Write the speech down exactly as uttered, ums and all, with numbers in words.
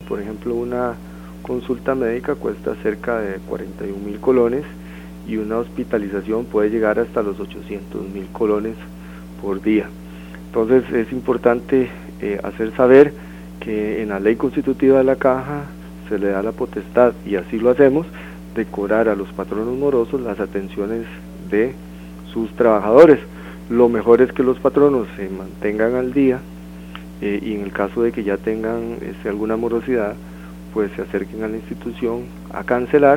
por ejemplo, una consulta médica cuesta cerca de cuarenta y un mil colones y una hospitalización puede llegar hasta los ochocientos mil colones por día. Entonces es importante eh, hacer saber que en la ley constitutiva de la Caja se le da la potestad, y así lo hacemos, de cobrar a los patronos morosos las atenciones de sus trabajadores. Lo mejor es que los patronos se mantengan al día eh, y en el caso de que ya tengan este, alguna morosidad, pues se acerquen a la institución a cancelar